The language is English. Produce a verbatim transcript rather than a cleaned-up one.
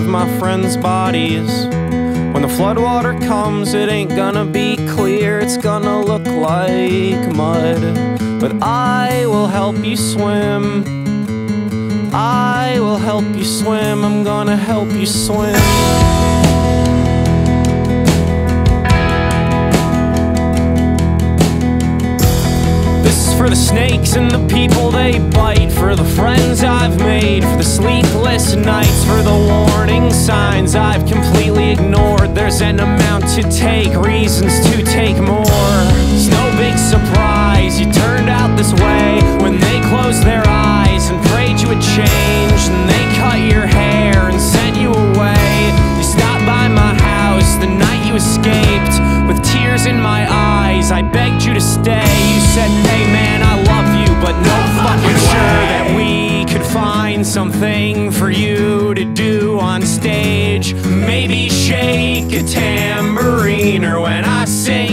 my friends' bodies. When the floodwater comes, it ain't gonna be clear, it's gonna look like mud. But I will help you swim. I will help you swim. I'm gonna help you swim. For the snakes and the people they bite, for the friends I've made, for the sleepless nights, for the warning signs I've completely ignored. There's an amount to take, reasons to take more. It's no big surprise you turned out this way when they closed their eyes and prayed you would change, and they cut your hair and sent you away. You stopped by my house the night you escaped. With tears in my eyes, I begged you to stay. You said, hey man, I love you, but no fucking sure that we could find something for you to do on stage. Maybe shake a tambourine, or when I sing